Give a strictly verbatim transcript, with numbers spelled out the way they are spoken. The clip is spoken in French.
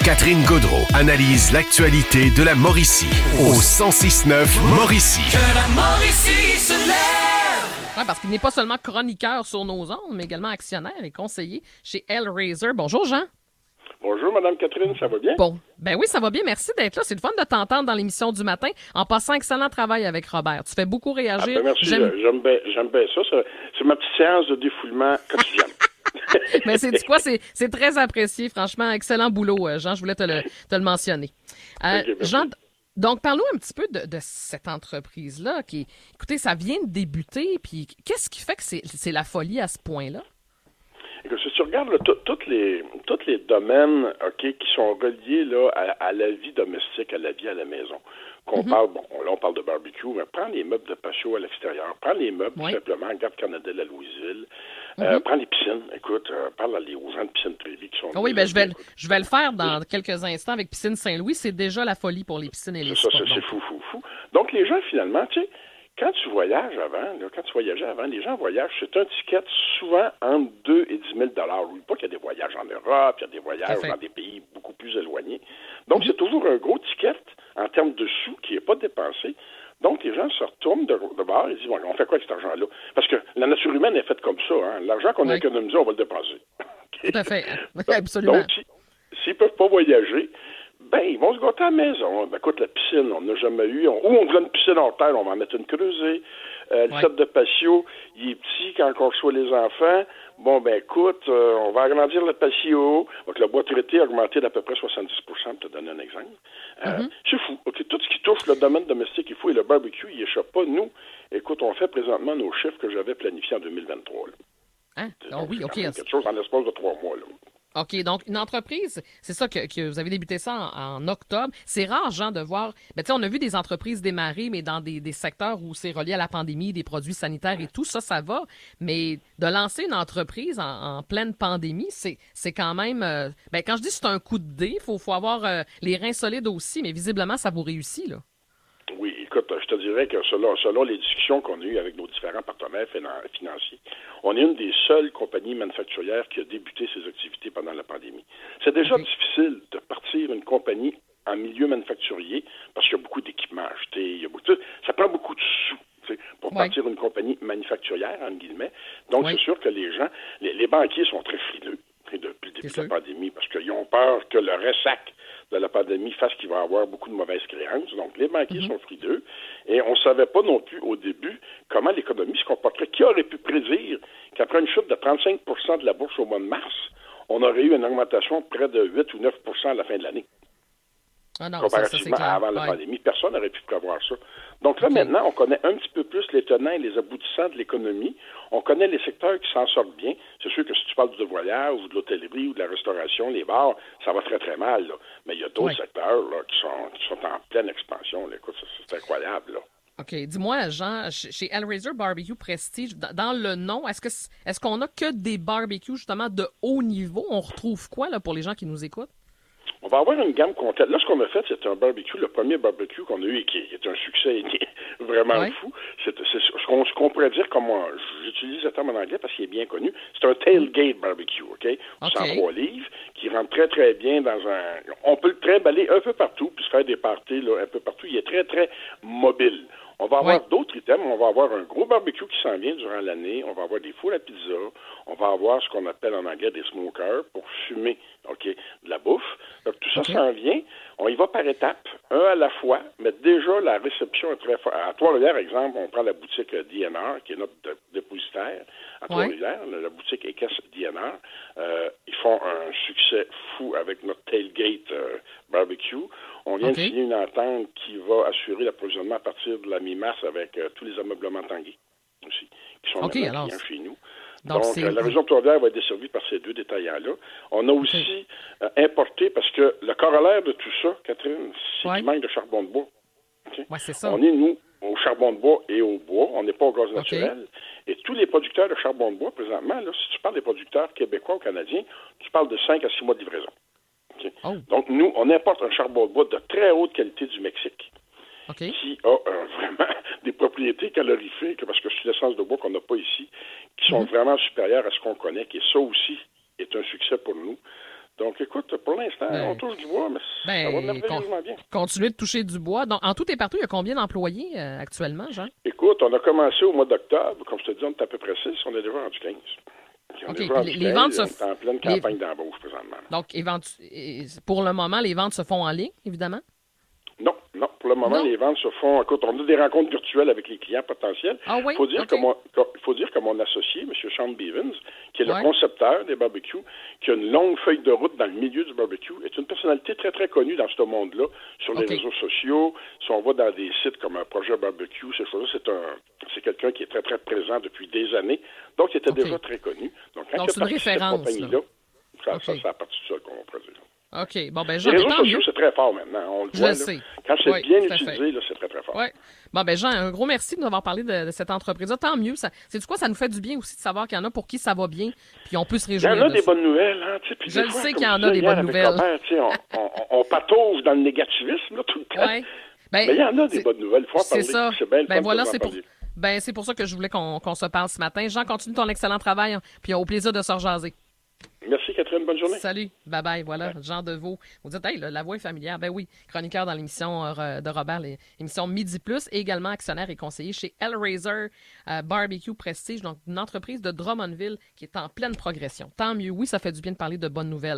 Catherine Gaudreau analyse l'actualité de la Mauricie au cent six neuf Mauricie. Que la Mauricie se lève! Ouais, parce qu'il n'est pas seulement chroniqueur sur nos ondes, mais également actionnaire et conseiller chez Hellraiser. Bonjour, Jean. Bonjour, Madame Catherine, ça va bien? Bon, ben oui, ça va bien. Merci d'être là. C'est le fun de t'entendre dans l'émission du matin. En passant, excellent travail avec Robert. Tu fais beaucoup réagir. Ah, ben merci, J'aime... j'aime bien, j'aime bien ça. C'est, c'est ma petite séance de défoulement quotidienne. Mais c'est du quoi? C'est, c'est très apprécié. Franchement, excellent boulot, Jean. Je voulais te le, te le mentionner. Euh, Okay, Jean, donc, parlons un petit peu de, de cette entreprise-là qui, écoutez, ça vient de débuter. Puis, qu'est-ce qui fait que c'est, c'est la folie à ce point-là? Écoute, si tu regardes là, tous les, tous les domaines okay, qui sont reliés là, à, à la vie domestique, à la vie à la maison, qu'on mm-hmm. parle, bon, là on parle de barbecue, mais prends les meubles de patio à l'extérieur, prends les meubles oui. tout simplement, Garde Canada à Louisville, mm-hmm. euh, prends les piscines, écoute, euh, parle à les, aux gens de Piscine Trévis qui sont... Oh oui, ben je vais, je vais le faire dans quelques instants avec Piscine Saint-Louis, c'est déjà la folie pour les piscines et les C'est ça, c'est, c'est fou, fou, fou. Donc les gens finalement, tu sais, quand tu voyages avant, là, quand tu voyageais avant, les gens voyagent, c'est un ticket souvent entre deux et dix mille dollars. Oui, pas qu'il y a des voyages en Europe, il y a des voyages dans des pays beaucoup plus éloignés. Donc, c'est toujours un gros ticket en termes de sous qui n'est pas dépensé. Donc, les gens se retournent de, de bord et disent, bon, on fait quoi avec cet argent-là? Parce que la nature humaine est faite comme ça. Hein? L'argent qu'on oui. a économisé, on va le dépenser. Okay? Tout à fait. Absolument. Donc, si, s'ils ne peuvent pas voyager, ben, ils vont se gâter à la maison. Ben, écoute, la piscine, on n'a jamais eu. On, ou on voulait une piscine hors terre, on va en mettre une creusée. Euh, le ouais. set de patio, il est petit quand on reçoit les enfants. Bon, ben, écoute, euh, on va agrandir le patio. Donc, le bois traité a augmenté d'à peu près soixante-dix pour cent, pour te donner un exemple. Euh, mm-hmm. C'est fou. Okay, tout ce qui touche le domaine domestique, il faut, et le barbecue, il échappe pas. Nous, écoute, on fait présentement nos chiffres que j'avais planifiés en deux mille vingt-trois. Là. Hein? Oh, oui, OK. Quelque chose en l'espace de trois mois, là. OK, donc une entreprise, c'est ça que, que vous avez débuté ça en, en octobre. C'est rare, Jean, de voir... Ben, tu sais, on a vu des entreprises démarrer, mais dans des, des secteurs où c'est relié à la pandémie, des produits sanitaires et tout, ça, ça va. Mais de lancer une entreprise en, en pleine pandémie, c'est, c'est quand même... Euh, ben, quand je dis c'est un coup de dé, il faut, faut avoir euh, les reins solides aussi, mais visiblement, ça vous réussit, là. Oui, écoute, je te dirais que selon, selon les discussions qu'on a eues avec nos différents partenaires financiers, on est une des seules compagnies manufacturières qui a débuté ses activités pendant la pandémie. C'est déjà okay. difficile de partir une compagnie en milieu manufacturier parce qu'il y a beaucoup d'équipements à acheter, il y a beaucoup de, ça prend beaucoup de sous pour ouais. partir une compagnie manufacturière, entre guillemets. Donc, ouais. c'est sûr que les gens, les, les banquiers sont très frileux depuis le début de la pandémie parce qu'ils ont peur que le ressac de la pandémie fasse qu'il va y avoir beaucoup de mauvaises créances. Donc, les banquiers mm-hmm. sont frileux. Et on ne savait pas non plus au début comment l'économie se comporterait. Qui aurait pu prédire qu'après une chute de trente-cinq pour cent de la bourse au mois de mars, on aurait eu une augmentation de près de huit ou neuf pour cent à la fin de l'année? Ah non, comparativement ça, ça, à avant la ouais. pandémie. Personne n'aurait pu prévoir ça. Donc là, okay. maintenant, on connaît un petit peu plus les tenants et les aboutissants de l'économie. On connaît les secteurs qui s'en sortent bien. C'est sûr que si tu parles du voyage ou de l'hôtellerie ou de la restauration, les bars, ça va très, très mal. Là. Mais il y a d'autres ouais. secteurs là, qui, sont, qui sont en pleine expansion. Là. Écoute, c'est, c'est incroyable. Là. OK. Dis-moi, Jean, chez Hellraiser Barbecue Prestige, dans le nom, est-ce que est-ce qu'on a que des barbecues, justement, de haut niveau? On retrouve quoi là, pour les gens qui nous écoutent? On va avoir une gamme complète. Là, ce qu'on a fait, c'est un barbecue, le premier barbecue qu'on a eu et qui est un succès vraiment ouais. fou. C'est, c'est ce, qu'on, ce qu'on pourrait dire, comme on, j'utilise le terme en anglais parce qu'il est bien connu, c'est un tailgate barbecue, OK? okay. cent trois livres, qui rentre très, très bien dans un... On peut le trimballer un peu partout, puis se faire des parties là, un peu partout. Il est très, très mobile. On va avoir ouais. d'autres items. On va avoir un gros barbecue qui s'en vient durant l'année. On va avoir des fours à pizza. On va avoir ce qu'on appelle en anglais des smokers pour fumer, OK, de la bouffe. Donc, tout ça okay. s'en vient. On y va par étapes, un à la fois, mais déjà, la réception est très forte. À Trois-Rivières, exemple, on prend la boutique D N R, qui est notre dé- dépositaire à ouais. Trois-Rivières, la boutique équestre D N R. Euh, ils font un succès fou avec notre tailgate euh, barbecue. On vient okay. de signer une entente qui va assurer l'approvisionnement à partir de la mi-mars avec euh, tous les ameublements Tanguay aussi, qui sont okay, maintenant clients chez nous. Donc, Donc euh, la région de Trois-Rivières va être desservie par ces deux détaillants-là. On a aussi okay. euh, importé, parce que le corollaire de tout ça, Catherine, c'est ouais. qu'il manque de charbon de bois. Okay? Ouais, c'est ça. On est, nous, au charbon de bois et au bois. On n'est pas au gaz naturel. Okay. Et tous les producteurs de charbon de bois, présentement, là, si tu parles des producteurs québécois ou canadiens, tu parles de cinq à six mois de livraison. Okay? Oh. Donc, nous, on importe un charbon de bois de très haute qualité du Mexique. Okay. Qui a euh, vraiment des propriétés calorifiques, parce que c'est l'essence de bois qu'on n'a pas ici, qui sont mm-hmm. vraiment supérieures à ce qu'on connaît, et ça aussi est un succès pour nous. Donc, écoute, pour l'instant, Ben, on touche du bois, mais ben, ça va merveilleusement con- bien. continuer de toucher du bois. Donc, en tout et partout, il y a combien d'employés euh, actuellement, Jean? Écoute, on a commencé au mois d'octobre. Comme je te dis, on est à peu près six. On est déjà rendu quinze. On OK, est déjà rendu puis les quinze, ventes se on f- est en pleine les- campagne d'embauche présentement. Donc, éventu- et- pour le moment, les ventes se font en ligne, évidemment. Non, non. Pour le moment, Non? les ventes se font. Écoute, on a des rencontres virtuelles avec les clients potentiels. Ah oui? Il faut dire, OK. que mon, il faut dire que mon associé, M. Sean Bevins, qui est le Ouais. concepteur des barbecues, qui a une longue feuille de route dans le milieu du barbecue, est une personnalité très, très connue dans ce monde-là, sur les OK. réseaux sociaux. Si on va dans des sites comme un projet barbecue, ces choses-là, c'est un, c'est quelqu'un qui est très, très présent depuis des années. Donc, il était OK. déjà très connu. Donc, quand Donc, il a c'est une parti cette référence, compagnie-là, ça, OK. ça, ça a parti de ça qu'on va produire. OK. Bon, ben, Les Jean, réseaux ben, tant sociaux, mieux. c'est très fort maintenant. On le Je voit. le là. sais. Quand c'est Oui, bien tout à fait. utilisé, là, c'est très, très fort. Ouais. Bon, ben, Jean, un gros merci de nous avoir parlé de, de cette entreprise-là. Tant mieux. Ça, c'est du quoi? Ça nous fait du bien aussi de savoir qu'il y en a pour qui ça va bien. Puis on peut se Il y réjouir. en a de des ça. bonnes nouvelles, hein, tu sais. Puis Je des le fois, sais comme qu'il y en je a disais des hier bonnes avec nouvelles. Robert, tu sais, on, on, on patauge dans le négativisme, là, tout le temps. Ouais. Ben, Mais il y en a des c'est- bonnes nouvelles. Il faut en C'est parler. ça. C'est bien le Ben fun voilà, de vous en c'est pour, parler. ben, c'est pour ça que je voulais qu'on, qu'on se parle ce matin. Jean, continue ton excellent travail. hein, Puis au plaisir de se rejaser. Merci, Catherine. Bonne journée. Salut, bye bye, voilà, Jean Deveau. Vous dites, hey, là, la voix est familière. Ben oui, chroniqueur dans l'émission euh, de Robert, l'émission Midi Plus, et également actionnaire et conseiller chez Hellraiser euh, Barbecue Prestige, donc une entreprise de Drummondville qui est en pleine progression. Tant mieux, oui, ça fait du bien de parler de bonnes nouvelles.